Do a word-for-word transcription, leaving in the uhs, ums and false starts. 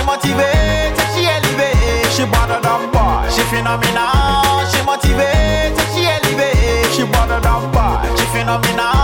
motivate, she elevate. She better than boy, she phenomenal. She motivate, she elevate. She better than boy, she phenomenal.